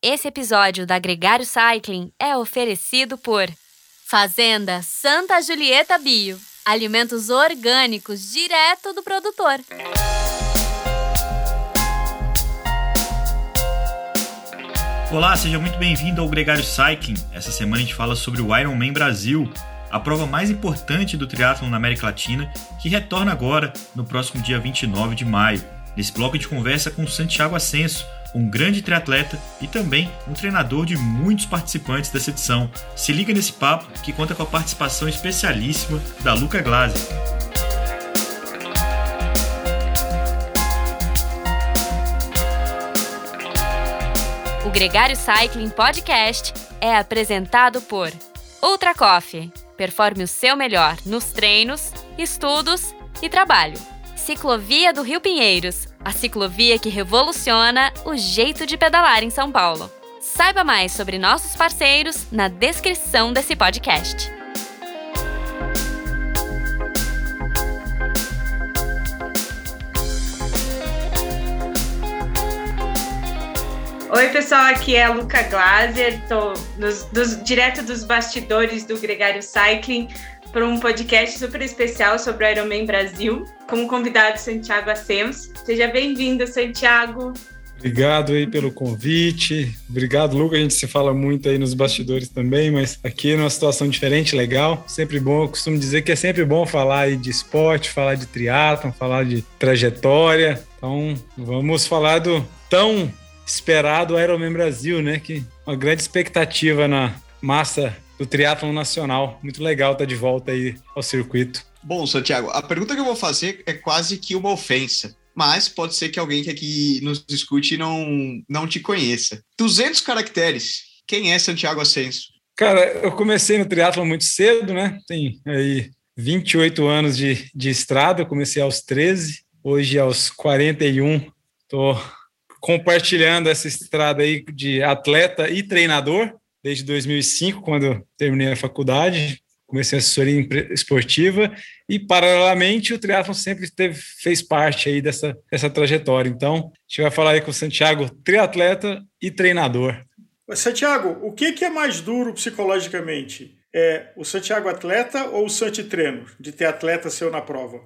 Esse episódio da Gregário Cycling é oferecido por Fazenda Santa Julieta Bio. Alimentos orgânicos direto do produtor. Olá, seja muito bem-vindo ao Gregário Cycling. Essa semana a gente fala sobre o Ironman Brasil, a prova mais importante do triatlon na América Latina, que retorna agora no próximo dia 29 de maio. Nesse bloco a gente conversa com Santiago Ascenso, um grande triatleta e também um treinador de muitos participantes dessa edição. Se liga nesse papo que conta com a participação especialíssima da Luca Glasser. O Gregário Cycling Podcast é apresentado por Ultra Coffee. Performe o seu melhor nos treinos, estudos e trabalho. Ciclovia do Rio Pinheiros, a ciclovia que revoluciona o jeito de pedalar em São Paulo. Saiba mais sobre nossos parceiros na descrição desse podcast. Oi pessoal, aqui é a Luca Glasser, estou direto dos bastidores do Gregário Cycling para um podcast super especial sobre o Ironman Brasil, com o convidado Santiago Ascenso. Seja bem-vindo, Santiago. Obrigado aí pelo convite. Obrigado, Luca. A gente se fala muito aí nos bastidores também, mas aqui é uma situação diferente, legal. Sempre bom. Eu costumo dizer que é sempre bom falar aí de esporte, falar de triatlon, falar de trajetória. Então, vamos falar do tão esperado Ironman Brasil, né? Que uma grande expectativa na massa do triatlon nacional. Muito legal estar de volta aí ao circuito. Bom, Santiago, a pergunta que eu vou fazer é quase que uma ofensa, mas pode ser que alguém que aqui nos escute não te conheça. 200 caracteres. Quem é Santiago Ascenso? Cara, eu comecei no triatlon muito cedo, né? Tem aí 28 anos de estrada. Eu comecei aos 13, hoje aos 41. Estou compartilhando essa estrada aí de atleta e treinador desde 2005, quando terminei a faculdade. Comecei a assessoria esportiva e, paralelamente, o triatlon sempre fez parte aí dessa trajetória. Então, a gente vai falar aí com o Santiago, triatleta e treinador. Santiago, o que é mais duro psicologicamente? É o Santiago atleta ou o Santi treino, de ter atleta seu na prova?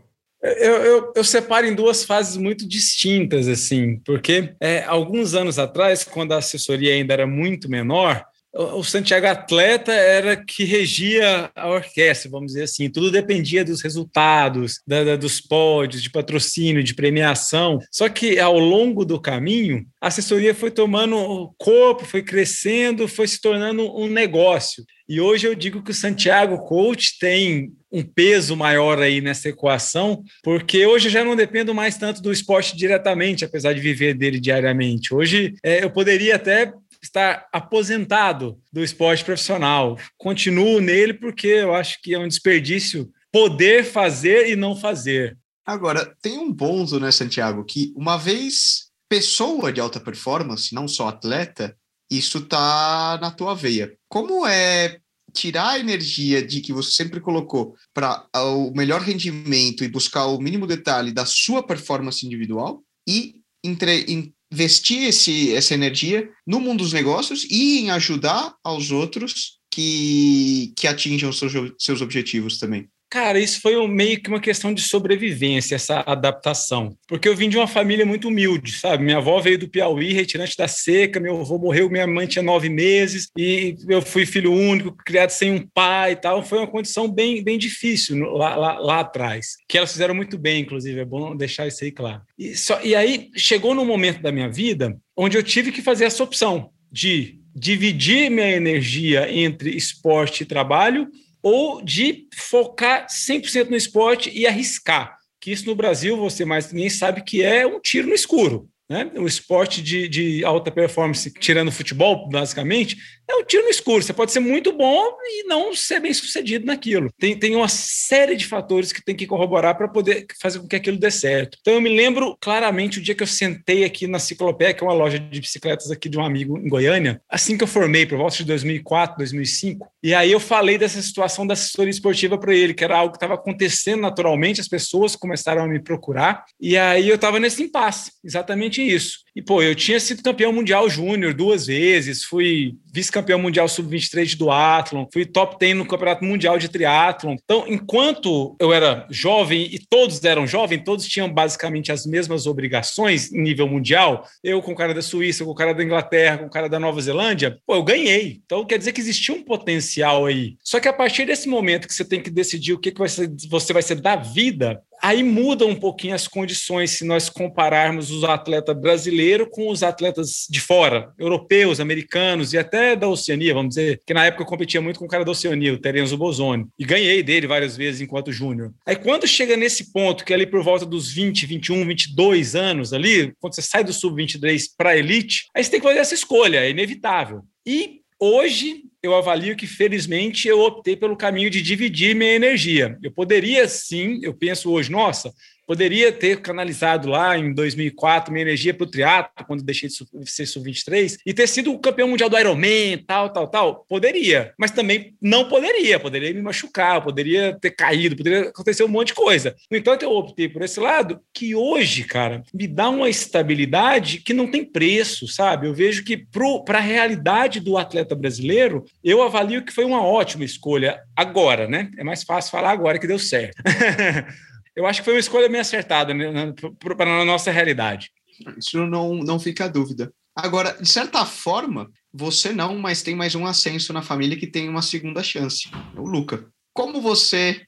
Eu separo em duas fases muito distintas, assim, porque alguns anos atrás, quando a assessoria ainda era muito menor, o Santiago atleta era que regia a orquestra, vamos dizer assim. Tudo dependia dos resultados, dos pódios, de patrocínio, de premiação. Só que ao longo do caminho, a assessoria foi tomando corpo, foi crescendo, foi se tornando um negócio. E hoje eu digo que o Santiago Coach tem um peso maior aí nessa equação, porque hoje eu já não dependo mais tanto do esporte diretamente, apesar de viver dele diariamente. Hoje eu poderia até estar aposentado do esporte profissional. Continuo nele porque eu acho que é um desperdício poder fazer e não fazer. Agora, tem um ponto, né, Santiago, que uma vez pessoa de alta performance, não só atleta, isso está na tua veia. Como é tirar a energia de que você sempre colocou para o melhor rendimento e buscar o mínimo detalhe da sua performance individual e investir essa energia no mundo dos negócios e em ajudar aos outros que atinjam seus objetivos também? Cara, isso foi meio que uma questão de sobrevivência, essa adaptação. Porque eu vim de uma família muito humilde, sabe? Minha avó veio do Piauí, retirante da seca, meu avô morreu, minha mãe tinha 9 meses, e eu fui filho único, criado sem um pai e tal. Foi uma condição bem difícil lá atrás, que elas fizeram muito bem, inclusive, é bom deixar isso aí claro. E aí, chegou num momento da minha vida onde eu tive que fazer essa opção de dividir minha energia entre esporte e trabalho, ou de focar 100% no esporte e arriscar, que isso no Brasil, você mais que ninguém sabe que é um tiro no escuro, né? O esporte de alta performance, tirando futebol, basicamente, é um tiro no escuro. Você pode ser muito bom e não ser bem sucedido naquilo. Tem uma série de fatores que tem que corroborar para poder fazer com que aquilo dê certo. Então eu me lembro claramente o dia que eu sentei aqui na Ciclopé, que é uma loja de bicicletas aqui de um amigo em Goiânia, assim que eu formei, por volta de 2004, 2005, e aí eu falei dessa situação da assessoria esportiva para ele, que era algo que estava acontecendo naturalmente, as pessoas começaram a me procurar, e aí eu estava nesse impasse, exatamente exatamente isso. E, eu tinha sido campeão mundial júnior 2 vezes, fui vice-campeão mundial sub-23 de duatlon, fui top 10 no campeonato mundial de triatlon. Então, enquanto eu era jovem e todos eram jovens, todos tinham basicamente as mesmas obrigações em nível mundial, eu com o cara da Suíça, com o cara da Inglaterra, com o cara da Nova Zelândia, eu ganhei. Então, quer dizer que existia um potencial aí. Só que a partir desse momento que você tem que decidir o que você vai ser da vida, aí muda um pouquinho as condições se nós compararmos os atletas brasileiros com os atletas de fora, europeus, americanos e até da Oceania, vamos dizer, que na época eu competia muito com o cara da Oceania, o Terenzo Bozzoni, e ganhei dele várias vezes enquanto júnior. Aí quando chega nesse ponto, que é ali por volta dos 20, 21, 22 anos ali, quando você sai do sub-23 para a elite, aí você tem que fazer essa escolha, é inevitável. E hoje eu avalio que, felizmente, eu optei pelo caminho de dividir minha energia. Eu poderia, sim, eu penso hoje, poderia ter canalizado lá em 2004 minha energia para o triatlo, quando deixei de ser sub-23, e ter sido o campeão mundial do Ironman, tal. Poderia, mas também não poderia. Poderia me machucar, poderia ter caído, poderia acontecer um monte de coisa. No entanto, eu optei por esse lado, que hoje, cara, me dá uma estabilidade que não tem preço, sabe? Eu vejo que para a realidade do atleta brasileiro, eu avalio que foi uma ótima escolha agora, né? É mais fácil falar agora que deu certo. Eu acho que foi uma escolha bem acertada, né, para a nossa realidade. Isso não fica a dúvida. Agora, de certa forma, você não, mas tem mais um ascenso na família que tem uma segunda chance, o Luca. Como você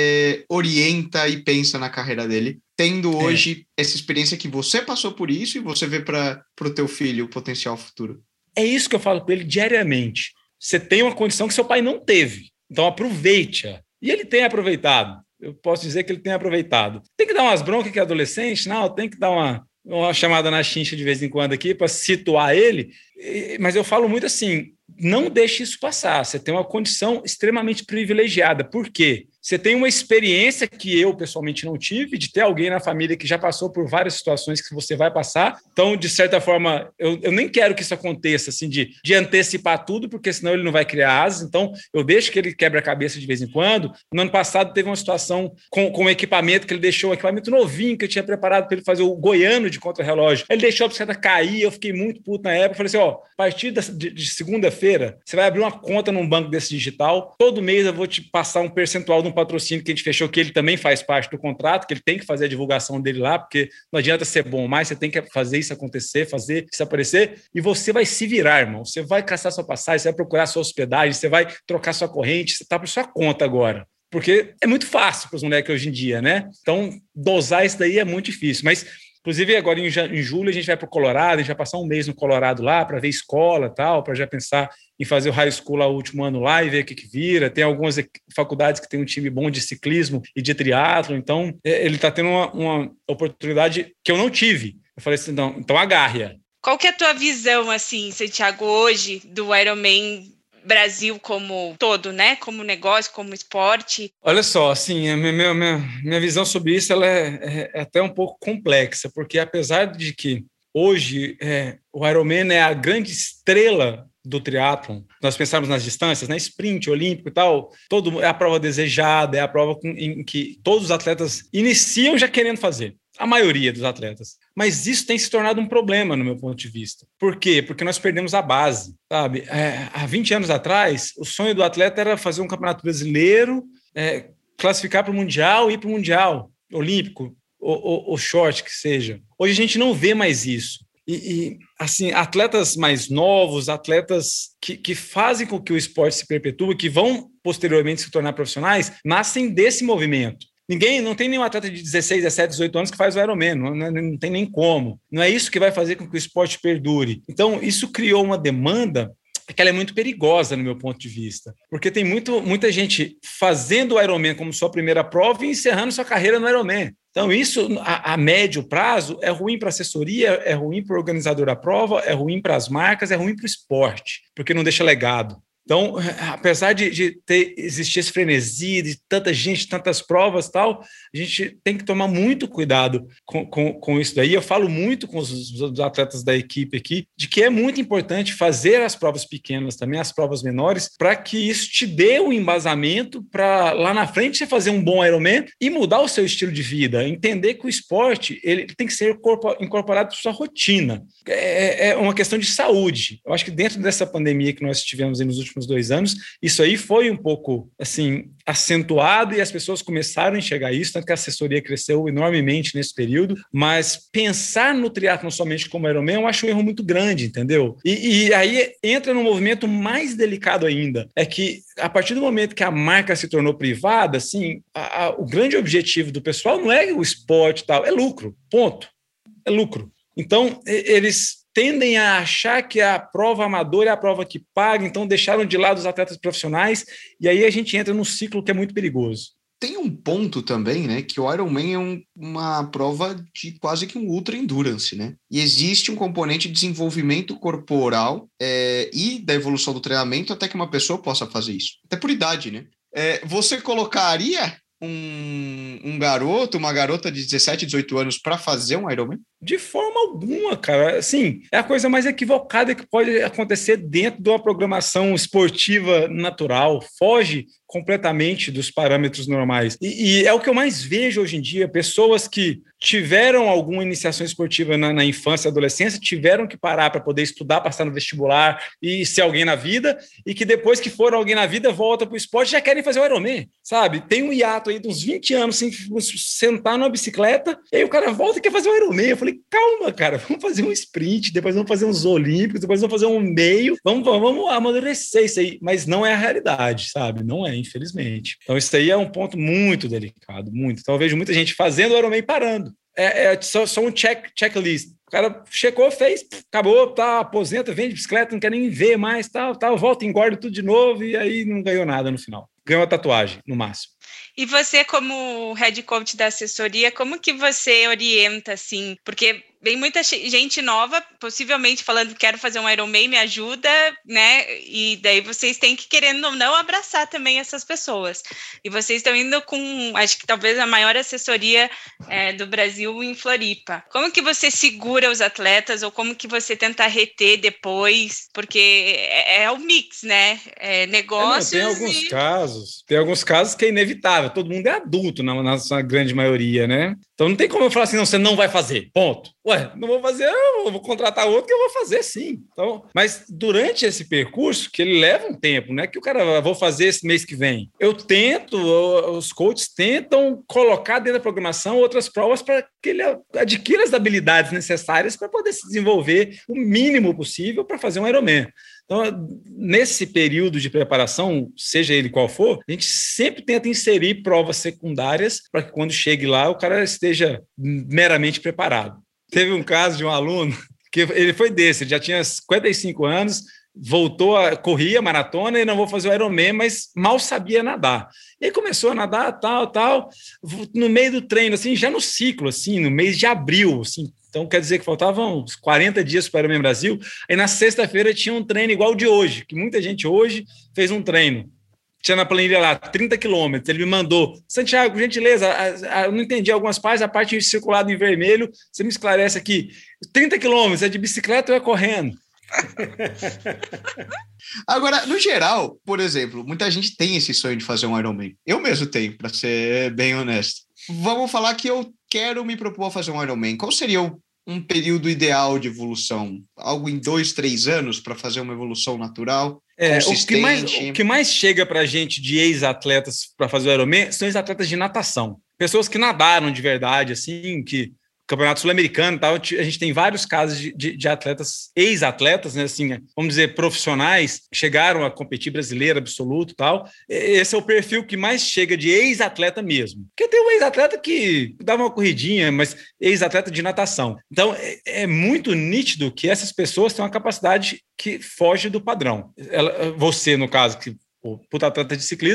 orienta e pensa na carreira dele, tendo hoje essa experiência que você passou por isso e você vê para o teu filho o potencial futuro? É isso que eu falo para ele diariamente. Você tem uma condição que seu pai não teve, então aproveite-a. E ele tem aproveitado. Eu posso dizer que ele tem aproveitado. Tem que dar umas broncas que é adolescente, tem que dar uma chamada na chincha de vez em quando aqui para situar ele, mas eu falo muito assim, não deixe isso passar, você tem uma condição extremamente privilegiada. Por quê? Você tem uma experiência que eu pessoalmente não tive, de ter alguém na família que já passou por várias situações que você vai passar. Então, de certa forma, eu nem quero que isso aconteça, assim, de antecipar tudo, porque senão ele não vai criar asas. Então, eu deixo que ele quebre a cabeça de vez em quando. No ano passado, teve uma situação com o equipamento, que ele deixou um equipamento novinho, que eu tinha preparado para ele fazer o goiano de contra-relógio. Ele deixou a bicicleta cair, eu fiquei muito puto na época. Falei assim, a partir de segunda-feira, você vai abrir uma conta num banco desse digital, todo mês eu vou te passar um percentual de um patrocínio que a gente fechou, que ele também faz parte do contrato, que ele tem que fazer a divulgação dele lá, porque não adianta ser bom mais, você tem que fazer isso acontecer, fazer isso aparecer, e você vai se virar, irmão. Você vai caçar sua passagem, você vai procurar sua hospedagem, você vai trocar sua corrente, você está por sua conta agora. Porque é muito fácil para os moleques hoje em dia, né? Então, dosar isso daí é muito difícil. Mas, inclusive, agora em julho a gente vai para o Colorado, a gente vai passar um mês no Colorado lá para ver escola e tal, para já pensar em fazer o high school lá o último ano lá e ver o que vira. Tem algumas faculdades que tem um time bom de ciclismo e de triatlo, então ele está tendo uma oportunidade que eu não tive. Eu falei assim, não, então agarre-a. Qual que é a tua visão, assim, Santiago, hoje do Ironman Brasil como todo, né? Como negócio, como esporte? Olha só, assim, a minha visão sobre isso ela é até um pouco complexa, porque apesar de que hoje o Ironman é a grande estrela do triatlon, nós pensamos nas distâncias, né? Sprint, olímpico e tal, é a prova desejada, é a prova em que todos os atletas iniciam já querendo fazer. A maioria dos atletas. Mas isso tem se tornado um problema, no meu ponto de vista. Por quê? Porque nós perdemos a base, sabe? Há 20 anos atrás, o sonho do atleta era fazer um campeonato brasileiro, classificar para o Mundial e ir para o Mundial Olímpico, ou short, que seja. Hoje a gente não vê mais isso. E assim, atletas mais novos, atletas que fazem com que o esporte se perpetue, que vão posteriormente se tornar profissionais, nascem desse movimento. Não tem nenhum atleta de 16, 17, 18 anos que faz o Ironman, não tem nem como. Não é isso que vai fazer com que o esporte perdure. Então, isso criou uma demanda que ela é muito perigosa, no meu ponto de vista, porque tem muita gente fazendo o Ironman como sua primeira prova e encerrando sua carreira no Ironman. Então, isso, a médio prazo, é ruim para a assessoria, é ruim para o organizador da prova, é ruim para as marcas, é ruim para o esporte, porque não deixa legado. Então, apesar de existir esse frenesi, de tanta gente, tantas provas e tal, a gente tem que tomar muito cuidado com isso daí. Eu falo muito com os atletas da equipe aqui, de que é muito importante fazer as provas pequenas também, as provas menores, para que isso te dê um embasamento para lá na frente você fazer um bom Ironman e mudar o seu estilo de vida, entender que o esporte ele tem que ser incorporado para sua rotina. É uma questão de saúde. Eu acho que dentro dessa pandemia que nós tivemos nos últimos 2 anos, isso aí foi um pouco assim acentuado e as pessoas começaram a enxergar isso, tanto que a assessoria cresceu enormemente nesse período, mas pensar no triatlon somente como Ironman eu acho um erro muito grande, entendeu? E aí entra num movimento mais delicado ainda, é que a partir do momento que a marca se tornou privada, assim, o grande objetivo do pessoal não é o esporte e tal, é lucro, ponto, é lucro. Então, eles tendem a achar que a prova amadora é a prova que paga, então deixaram de lado os atletas profissionais, e aí a gente entra num ciclo que é muito perigoso. Tem um ponto também, né, que o Ironman é uma prova de quase que um ultra endurance, né? E existe um componente de desenvolvimento corporal e da evolução do treinamento até que uma pessoa possa fazer isso. Até por idade, né? Você colocaria um garoto, uma garota de 17, 18 anos para fazer um Ironman? De forma alguma, cara. Assim, é a coisa mais equivocada que pode acontecer dentro de uma programação esportiva natural. Foge completamente dos parâmetros normais. E é o que eu mais vejo hoje em dia, pessoas que tiveram alguma iniciação esportiva na infância e adolescência, tiveram que parar para poder estudar, passar no vestibular e ser alguém na vida, e que depois que foram alguém na vida, voltam para o esporte e já querem fazer o Ironman, sabe? Tem um hiato aí de uns 20 anos sem sentar numa bicicleta, e aí o cara volta e quer fazer o Ironman. Eu falei, calma, cara, vamos fazer um sprint, depois vamos fazer uns olímpicos, depois vamos fazer um meio, vamos amadurecer isso aí, mas não é a realidade, sabe? Não é, infelizmente. Então isso aí é um ponto muito delicado, muito. Então eu vejo muita gente fazendo o Ironman e parando. É só um checklist. O cara checou, fez, acabou, tá, aposenta, vende bicicleta, não quer nem ver mais, tal, volta, engorda tudo de novo e aí não ganhou nada no final. Ganhou a tatuagem, no máximo. E você, como head coach da assessoria, como que você orienta, assim? Porque vem muita gente nova, possivelmente falando, quero fazer um Ironman, me ajuda, né? E daí vocês têm que, querendo ou não, abraçar também essas pessoas. E vocês estão indo com, acho que talvez a maior assessoria do Brasil em Floripa. Como que você segura os atletas ou como que você tenta reter depois? Porque é o mix, né? Negócios Tem alguns casos que é inevitável. Todo mundo é adulto, na sua grande maioria, né? Então não tem como eu falar assim, não, você não vai fazer, ponto. Ué, não vou fazer, eu vou contratar outro que eu vou fazer sim. Então, mas durante esse percurso, que ele leva um tempo, né? Que o cara, vou fazer esse mês que vem. Os coaches tentam colocar dentro da programação outras provas para que ele adquira as habilidades necessárias para poder se desenvolver o mínimo possível para fazer um Ironman. Então, nesse período de preparação, seja ele qual for, a gente sempre tenta inserir provas secundárias para que quando chegue lá o cara esteja meramente preparado. Teve um caso de um aluno que ele foi desse, ele já tinha 55 anos, corria maratona e não vou fazer o Ironman, mas mal sabia nadar. E aí começou a nadar, tal, no meio do treino, assim, já no ciclo, assim, no mês de abril, assim. Então, quer dizer que faltavam uns 40 dias para o Ironman Brasil. Aí, na sexta-feira, tinha um treino igual o de hoje, que muita gente hoje fez um treino. Tinha na planilha lá, 30 quilômetros. Ele me mandou, Santiago, por gentileza, eu não entendi algumas partes, a parte circulada em vermelho, você me esclarece aqui. 30 quilômetros, é de bicicleta ou é correndo? Agora, no geral, por exemplo, muita gente tem esse sonho de fazer um Ironman. Eu mesmo tenho, para ser bem honesto. Vamos falar que eu quero me propor a fazer um Ironman. Qual seria um período ideal de evolução? Algo em 2, 3 anos para fazer uma evolução natural? O que mais chega para a gente de ex-atletas para fazer o Ironman são ex-atletas de natação. Pessoas que nadaram de verdade, assim, que Campeonato Sul-Americano e tal, a gente tem vários casos de atletas, ex-atletas, né, assim, vamos dizer, profissionais, que chegaram a competir brasileiro absoluto e tal. Esse é o perfil que mais chega de ex-atleta mesmo. Porque tem um ex-atleta que dava uma corridinha, mas ex-atleta de natação. Então, é muito nítido que essas pessoas têm uma capacidade que foge do padrão. Você, no caso, que o puta atleta de ciclismo,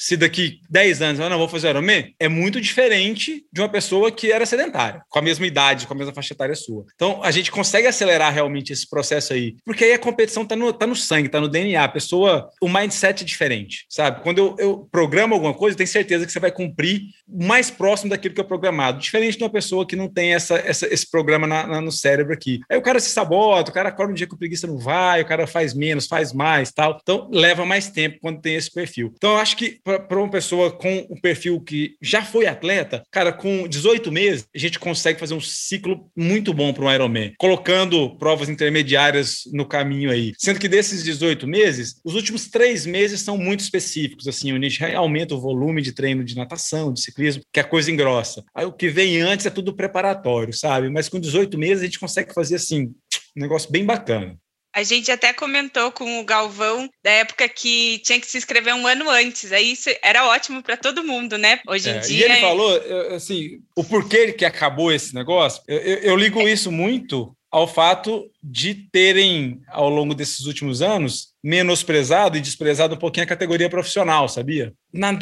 se daqui 10 anos eu não vou fazer Ironman, é muito diferente de uma pessoa que era sedentária, com a mesma idade, com a mesma faixa etária sua. Então, a gente consegue acelerar realmente esse processo aí, porque aí a competição tá no sangue, tá no DNA. A pessoa, o mindset é diferente, sabe? Quando eu programo alguma coisa, eu tenho certeza que você vai cumprir mais próximo daquilo que é programado, diferente de uma pessoa que não tem esse programa no cérebro aqui. Aí o cara se sabota, o cara acorda um dia que o preguiça não vai, o cara faz menos, faz mais, tal. Então, leva mais tempo quando tem esse perfil. Então, eu acho que para uma pessoa com um perfil que já foi atleta, cara, com 18 meses, a gente consegue fazer um ciclo muito bom para um Ironman, colocando provas intermediárias no caminho aí. Sendo que desses 18 meses, os últimos 3 meses são muito específicos, assim, onde a gente aumenta o volume de treino de natação, de ciclismo, que a coisa engrossa. Aí o que vem antes é tudo preparatório, sabe? Mas com 18 meses a gente consegue fazer, assim, um negócio bem bacana. A gente até comentou com o Galvão da época que tinha que se inscrever um ano antes. Aí isso era ótimo para todo mundo, né? Hoje em dia... E ele falou, assim, o porquê que acabou esse negócio, eu ligo isso muito ao fato de terem, ao longo desses últimos anos, menosprezado e desprezado um pouquinho a categoria profissional, sabia?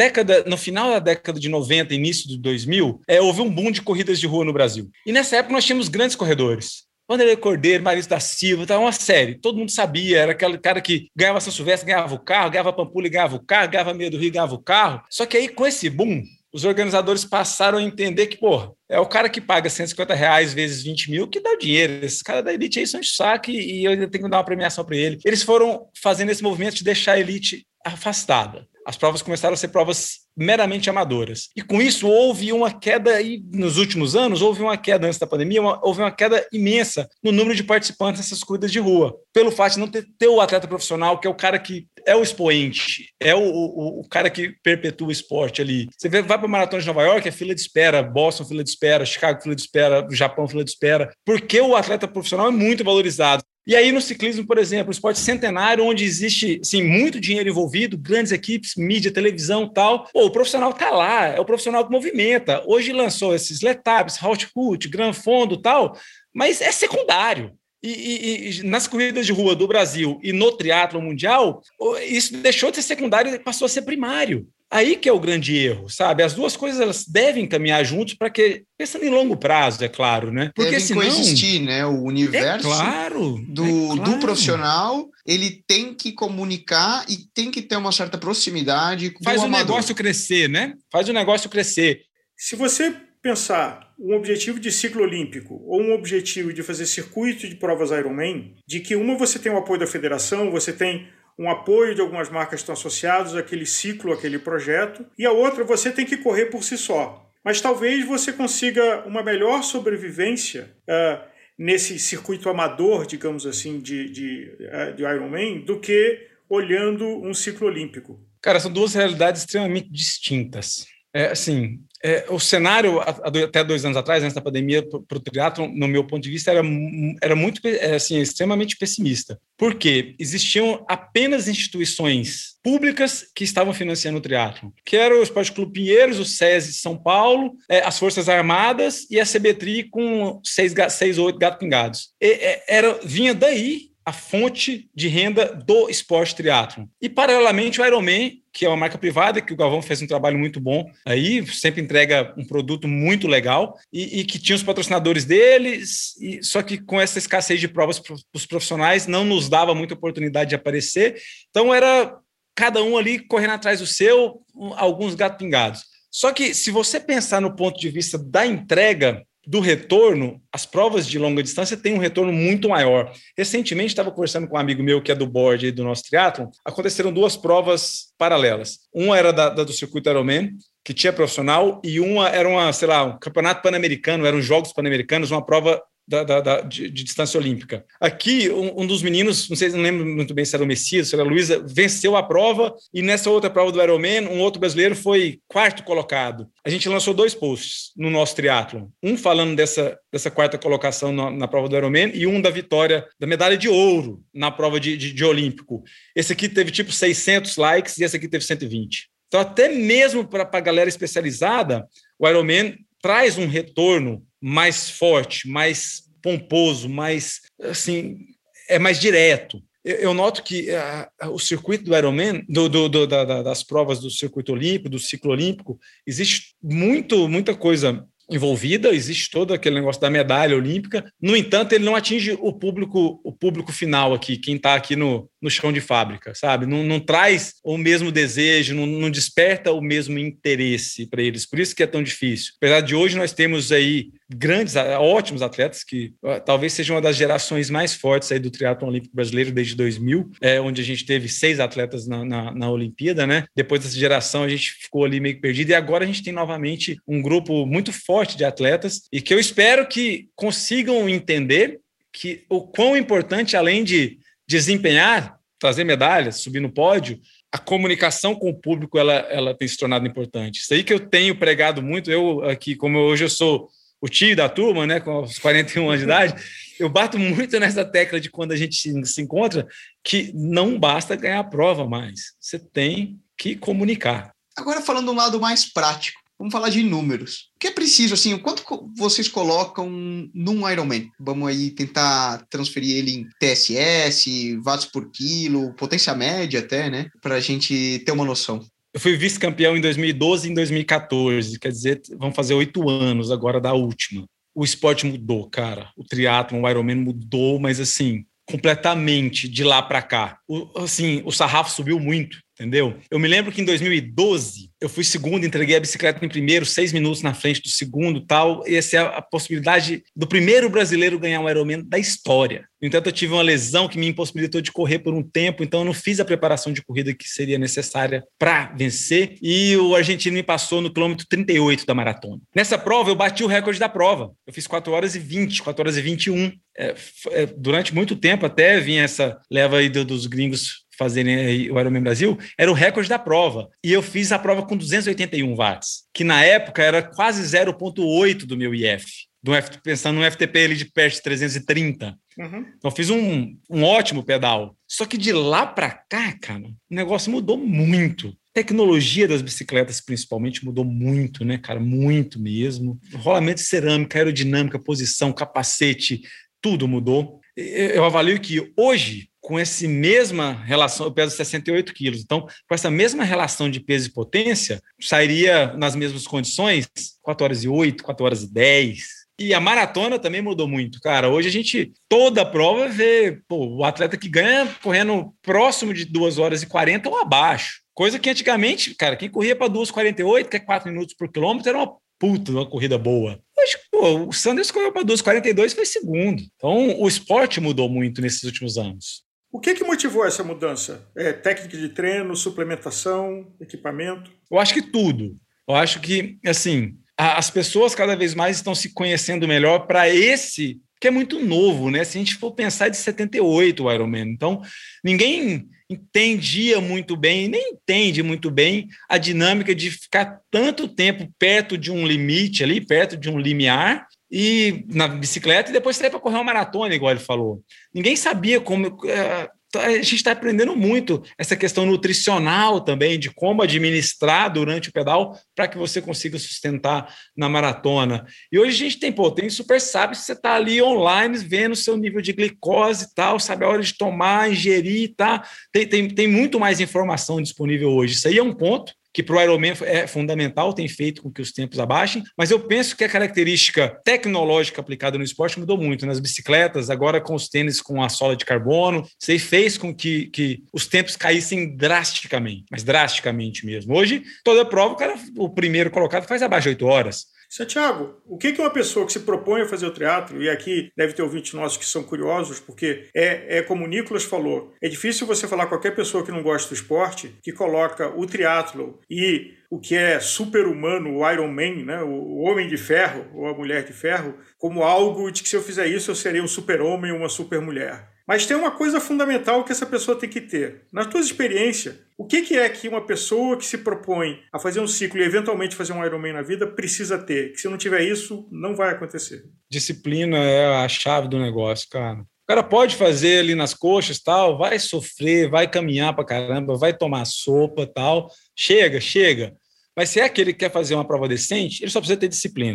No final da década de 90, início de 2000, houve um boom de corridas de rua no Brasil. E nessa época nós tínhamos grandes corredores. Wanderlei Cordeiro, Maurício da Silva, tá uma série. Todo mundo sabia, era aquele cara que ganhava São Silvestre, ganhava o carro, ganhava Pampulha, ganhava o carro, ganhava Meia do Rio, ganhava o carro. Só que aí, com esse boom, os organizadores passaram a entender que, é o cara que paga R$150 vezes 20 mil que dá o dinheiro. Esses caras da elite aí são de saco e eu ainda tenho que dar uma premiação para ele. Eles foram fazendo esse movimento de deixar a elite afastada. As provas começaram a ser provas meramente amadoras. E com isso houve uma queda, aí, nos últimos anos, houve uma queda antes da pandemia, houve uma queda imensa no número de participantes nessas corridas de rua. Pelo fato de não ter o atleta profissional, que é o cara que é o expoente, é o cara que perpetua o esporte ali. Você vai para a Maratona de Nova York, é fila de espera, Boston, fila de espera, Chicago, fila de espera, Japão, fila de espera, porque o atleta profissional é muito valorizado. E aí no ciclismo, por exemplo, um esporte centenário, onde existe assim, muito dinheiro envolvido, grandes equipes, mídia, televisão e tal, o profissional está lá, é o profissional que movimenta. Hoje lançou esses Letapes, Output, Gran Fondo e tal, mas é secundário. E nas corridas de rua do Brasil e no triatlon mundial, isso deixou de ser secundário e passou a ser primário. Aí que é o grande erro, sabe? As duas coisas elas devem caminhar juntos para que, pensando em longo prazo, é claro, né? Porque devem senão coexistir, né? O universo do profissional, ele tem que comunicar e tem que ter uma certa proximidade com o amador. Faz o negócio crescer, né? Faz o negócio crescer. Se você pensar um objetivo de ciclo olímpico ou um objetivo de fazer circuito de provas Ironman, de que uma você tem o apoio da federação, você tem um apoio de algumas marcas que estão associadas àquele ciclo, àquele projeto, e a outra você tem que correr por si só. Mas talvez você consiga uma melhor sobrevivência nesse circuito amador, digamos assim, de Ironman, do que olhando um ciclo olímpico. Cara, são duas realidades extremamente distintas. O cenário, até 2 anos atrás, antes da pandemia, para o triatlon, no meu ponto de vista, era muito, extremamente pessimista. Por quê? Existiam apenas instituições públicas que estavam financiando o triatlon, que era o Esporte Clube Pinheiros, o SESI de São Paulo, as Forças Armadas e a CBTRI com 6 ou 8 gato pingados. Vinha daí a fonte de renda do esporte triatlon. E, paralelamente, o Ironman, que é uma marca privada, que o Galvão fez um trabalho muito bom, aí sempre entrega um produto muito legal, e que tinha os patrocinadores deles, só que com essa escassez de provas para os profissionais, não nos dava muita oportunidade de aparecer, então era cada um ali correndo atrás do seu, alguns gatos pingados. Só que, se você pensar no ponto de vista da entrega, do retorno, as provas de longa distância têm um retorno muito maior. Recentemente, estava conversando com um amigo meu que é do board aí do nosso triatlon, aconteceram 2 provas paralelas. Uma era do circuito Ironman, que tinha profissional, e uma era um campeonato pan-americano, eram Jogos Pan-Americanos, uma prova de distância olímpica. Aqui, um dos meninos, não lembro muito bem se era o Messias, se era a Luísa, venceu a prova, e nessa outra prova do Ironman, um outro brasileiro foi 4º colocado. A gente lançou 2 posts no nosso triatlon, um falando dessa 4ª colocação na prova do Ironman, e um da vitória, da medalha de ouro na prova de olímpico. Esse aqui teve tipo 600 likes, e esse aqui teve 120. Então, até mesmo para a galera especializada, o Ironman traz um retorno mais forte, mais pomposo, mais, assim, mais direto. eu noto que o circuito do Ironman, das provas do circuito olímpico, do ciclo olímpico, existe muita coisa envolvida, existe todo aquele negócio da medalha olímpica. No entanto, ele não atinge o público final aqui, quem está aqui no chão de fábrica, sabe? Não traz o mesmo desejo, não desperta o mesmo interesse para eles. Por isso que é tão difícil. Apesar de hoje nós temos aí ótimos atletas, que talvez sejam uma das gerações mais fortes aí do triatlon olímpico brasileiro desde 2000, onde a gente teve 6 atletas na Olimpíada, né? Depois dessa geração a gente ficou ali meio perdido, e agora a gente tem novamente um grupo muito forte de atletas, e que eu espero que consigam entender que o quão importante, além de desempenhar, trazer medalhas, subir no pódio, a comunicação com o público ela tem se tornado importante. Isso aí que eu tenho pregado muito. Eu aqui, como hoje eu sou o tio da turma, né, com os 41 anos de idade, eu bato muito nessa tecla de quando a gente se encontra, que não basta ganhar a prova mais, você tem que comunicar. Agora, falando de um lado mais prático, vamos falar de números. O que é preciso, assim, o quanto vocês colocam num Ironman? Vamos aí tentar transferir ele em TSS, watts por quilo, potência média até, né, para a gente ter uma noção. Eu fui vice-campeão em 2012 e em 2014, quer dizer, vão fazer 8 anos agora da última. O esporte mudou, cara. O triatlon, o Ironman mudou, mas assim, completamente de lá para cá. O sarrafo subiu muito, entendeu? Eu me lembro que em 2012 eu fui segundo, entreguei a bicicleta em primeiro, 6 minutos na frente do segundo, tal. E essa é a possibilidade do primeiro brasileiro ganhar um Ironman da história. No entanto, eu tive uma lesão que me impossibilitou de correr por um tempo, então eu não fiz a preparação de corrida que seria necessária para vencer, e o argentino me passou no quilômetro 38 da maratona. Nessa prova, eu bati o recorde da prova. Eu fiz 4 horas e 20, 4 horas e 21. Durante muito tempo, até vinha essa leva aí dos gringos fazerem o Ironman Brasil, era o recorde da prova. E eu fiz a prova com 281 watts, que na época era quase 0,8 do meu IF. Pensando no FTP ali de perto de 330. Uhum. Então eu fiz um ótimo pedal. Só que de lá para cá, cara, o negócio mudou muito. A tecnologia das bicicletas, principalmente, mudou muito, né, cara? Muito mesmo. Rolamento de cerâmica, aerodinâmica, posição, capacete, tudo mudou. Eu avalio que hoje, com essa mesma relação, eu peso 68 quilos, então, com essa mesma relação de peso e potência, sairia nas mesmas condições 4 horas e 8, 4 horas e 10. E a maratona também mudou muito, cara. Hoje a gente, toda a prova, vê o atleta que ganha correndo próximo de 2 horas e 40 ou abaixo. Coisa que antigamente, cara, quem corria para 2,48, que é 4 minutos por quilômetro, era uma puta, uma corrida boa. Hoje, o Sanders correu para 2,42 e foi segundo. Então, o esporte mudou muito nesses últimos anos. O que motivou essa mudança? Técnica de treino, suplementação, equipamento? Eu acho que tudo. Eu acho que, assim, as pessoas cada vez mais estão se conhecendo melhor para esse, que é muito novo, né? Se a gente for pensar, de 78 o Ironman. Então, ninguém entendia muito bem, nem entende muito bem a dinâmica de ficar tanto tempo perto de um limite ali, perto de um limiar, e na bicicleta, e depois sair para correr uma maratona, igual ele falou. Ninguém sabia como... A gente está aprendendo muito essa questão nutricional também, de como administrar durante o pedal para que você consiga sustentar na maratona. E hoje a gente tem super sabe se você está ali online vendo o seu nível de glicose e tal, sabe a hora de tomar, ingerir, tá? Tem muito mais informação disponível hoje. Isso aí é um ponto que para o Ironman é fundamental, tem feito com que os tempos abaixem, mas eu penso que a característica tecnológica aplicada no esporte mudou muito. Nas bicicletas, agora com os tênis com a sola de carbono, isso aí fez com que os tempos caíssem drasticamente, mas drasticamente mesmo. Hoje, toda prova, o primeiro colocado faz abaixo de 8 horas. Santiago, o que uma pessoa que se propõe a fazer o triatlo, e aqui deve ter ouvintes nossos que são curiosos, porque como o Nicolas falou, é difícil você falar com qualquer pessoa que não gosta do esporte, que coloca o triatlo e o que é super-humano, o Iron Man, né, o homem de ferro ou a mulher de ferro, como algo de que se eu fizer isso eu serei um super-homem ou uma super-mulher. Mas tem uma coisa fundamental que essa pessoa tem que ter. Na tua experiência, o que é que uma pessoa que se propõe a fazer um ciclo e eventualmente fazer um Ironman na vida precisa ter? Que se não tiver isso, não vai acontecer. Disciplina é a chave do negócio, cara. O cara pode fazer ali nas coxas, tal, vai sofrer, vai caminhar pra caramba, vai tomar sopa, tal. Chega. Mas se é aquele que quer fazer uma prova decente, ele só precisa ter disciplina.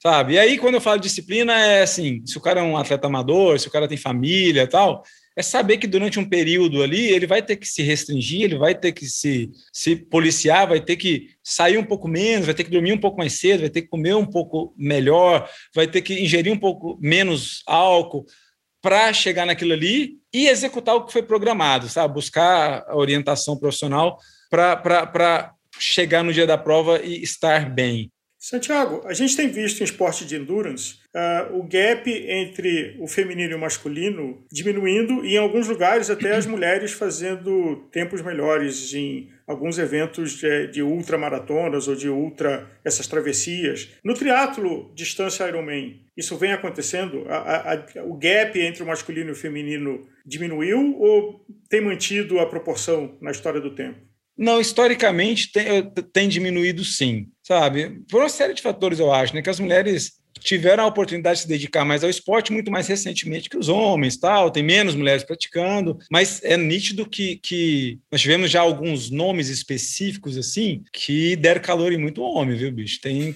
sabe? E aí, quando eu falo de disciplina, é assim, se o cara é um atleta amador, se o cara tem família e tal, é saber que durante um período ali, ele vai ter que se restringir, ele vai ter que se policiar, vai ter que sair um pouco menos, vai ter que dormir um pouco mais cedo, vai ter que comer um pouco melhor, vai ter que ingerir um pouco menos álcool para chegar naquilo ali e executar o que foi programado, sabe? Buscar a orientação profissional para chegar no dia da prova e estar bem. Santiago, a gente tem visto em esporte de endurance o gap entre o feminino e o masculino diminuindo e, em alguns lugares, até as mulheres fazendo tempos melhores em alguns eventos de ultramaratonas ou de essas travessias. No triatlo distância Ironman, isso vem acontecendo? O gap entre o masculino e o feminino diminuiu ou tem mantido a proporção na história do tempo? Não, historicamente tem diminuído sim, sabe? Por uma série de fatores, eu acho, né? Que as mulheres tiveram a oportunidade de se dedicar mais ao esporte muito mais recentemente que os homens, tal, tem menos mulheres praticando, mas é nítido que nós tivemos já alguns nomes específicos, assim, que deram calor em muito homem, viu, bicho? Tem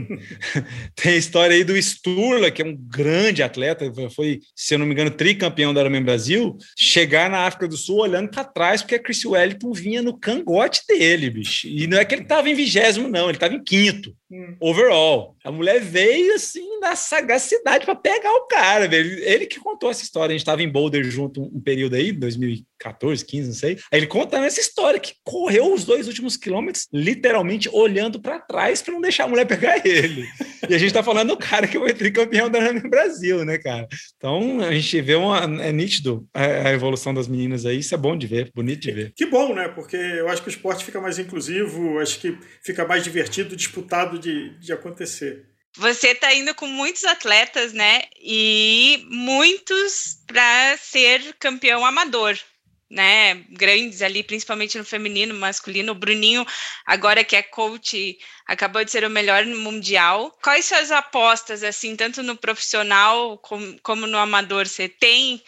a história aí do Sturla, que é um grande atleta, foi, se eu não me engano, tricampeão da Ironman Brasil, chegar na África do Sul olhando para trás, porque a Chris Wellington vinha no cangote dele, bicho. E não é que ele estava em 20º, não, ele estava em 5º. Overall. A mulher veio assim na sagacidade para pegar o cara, velho. Ele que contou essa história. A gente estava em Boulder junto um período aí, 2014, 15, não sei. Aí ele contando essa história que correu os 2 últimos quilômetros literalmente olhando para trás para não deixar a mulher pegar ele. E a gente tá falando do cara que foi tricampeão da Ironman Brasil, né, cara? Então a gente vê é nítido a evolução das meninas aí. Isso é bom de ver, bonito de ver. Que bom, né? Porque eu acho que o esporte fica mais inclusivo, acho que fica mais divertido, disputado de acontecer. Você está indo com muitos atletas, né? E muitos para ser campeão amador, né? Grandes ali, principalmente no feminino, masculino. O Bruninho, agora que é coach, acabou de ser o melhor no mundial. Quais são as apostas, assim, tanto no profissional como no amador? Você tem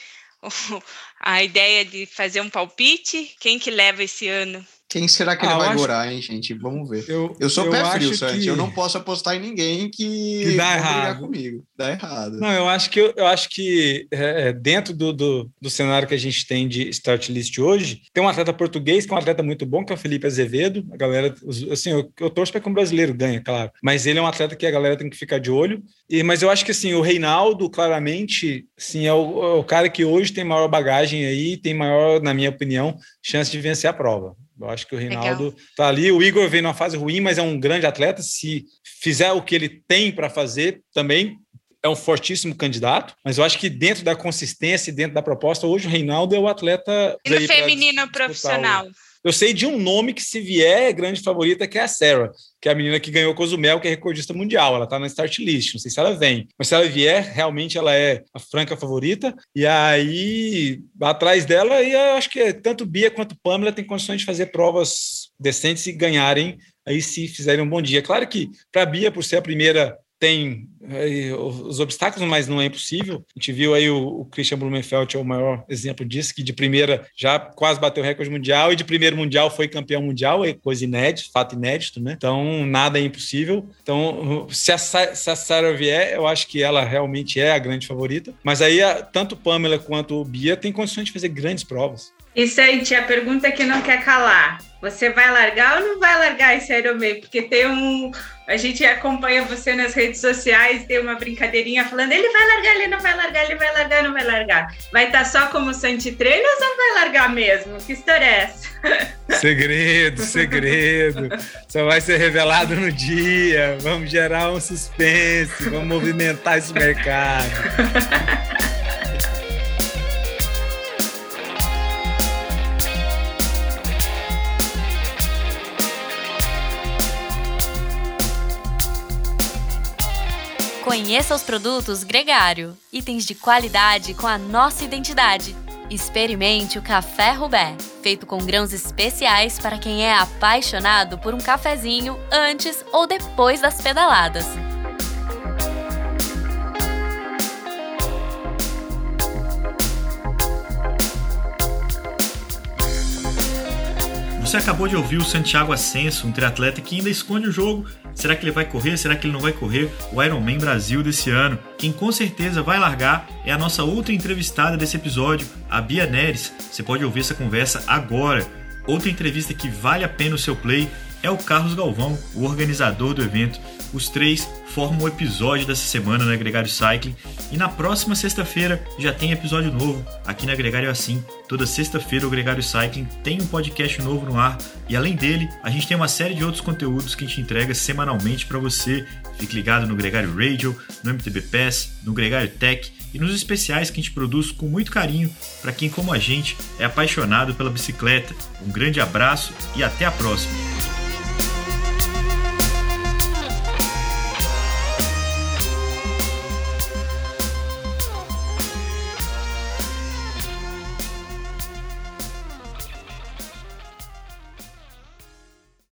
a ideia de fazer um palpite? Quem que leva esse ano? Quem será que ele vai gorar, hein, gente? Vamos ver. Eu sou pé frio, Santi. Eu não posso apostar em ninguém que dá errado. Brigar comigo. Dá errado. Não, eu acho que dentro do cenário que a gente tem de start list hoje, tem um atleta português que é um atleta muito bom, que é o Felipe Azevedo. A galera, assim, eu torço para que um brasileiro ganhe, claro. Mas ele é um atleta que a galera tem que ficar de olho. Mas eu acho que, assim, o Reinaldo, claramente, assim, é o cara que hoje tem maior bagagem aí, tem maior, na minha opinião, chance de vencer a prova. Eu acho que o Reinaldo está ali. O Igor vem numa fase ruim, mas é um grande atleta. Se fizer o que ele tem para fazer, também é um fortíssimo candidato. Mas eu acho que dentro da consistência e dentro da proposta, hoje o Reinaldo é o atleta... E no feminino profissional? Eu sei de um nome que, se vier, é grande favorita, que é a Sarah, que é a menina que ganhou Cozumel, que é recordista mundial. Ela está na start list, não sei se ela vem. Mas se ela vier, realmente ela é a franca favorita. E aí, atrás dela, e eu acho que tanto Bia quanto Pamela têm condições de fazer provas decentes e ganharem, aí se fizerem um bom dia. Claro que, para a Bia, por ser a primeira, tem os obstáculos, mas não é impossível. A gente viu aí o Christian Blumenfeld, é o maior exemplo disso, que de primeira já quase bateu o recorde mundial e de primeiro mundial foi campeão mundial, é coisa inédita, fato inédito, né? Então, nada é impossível. Então, se a Sarah vier, eu acho que ela realmente é a grande favorita, mas aí tanto Pamela quanto Bia têm condições de fazer grandes provas. E Santi, a pergunta que não quer calar. Você vai largar ou não vai largar esse Ironman? Porque a gente acompanha você nas redes sociais, tem uma brincadeirinha falando, ele vai largar, ele não vai largar, ele vai largar, não vai largar. Vai estar só como Santi treino ou não vai largar mesmo? Que história é essa? Segredo. Só vai ser revelado no dia. Vamos gerar um suspense, vamos movimentar esse mercado. Conheça os produtos Gregário, itens de qualidade com a nossa identidade. Experimente o Café Rubé, feito com grãos especiais para quem é apaixonado por um cafezinho antes ou depois das pedaladas. No Você acabou de ouvir o Santiago Ascenso, um triatleta que ainda esconde o jogo. Será que ele vai correr? Será que ele não vai correr o Ironman Brasil desse ano? Quem com certeza vai largar é a nossa outra entrevistada desse episódio, a Bia Neres. Você pode ouvir essa conversa agora. Outra entrevista que vale a pena o seu play é o Carlos Galvão, o organizador do evento. Os três formam o episódio dessa semana no Gregário Cycling. E na próxima sexta-feira já tem episódio novo. Aqui na Gregário é assim. Toda sexta-feira o Gregário Cycling tem um podcast novo no ar. E além dele, a gente tem uma série de outros conteúdos que a gente entrega semanalmente para você. Fique ligado no Gregário Radio, no MTB Pass, no Gregário Tech e nos especiais que a gente produz com muito carinho para quem, como a gente, é apaixonado pela bicicleta. Um grande abraço e até a próxima!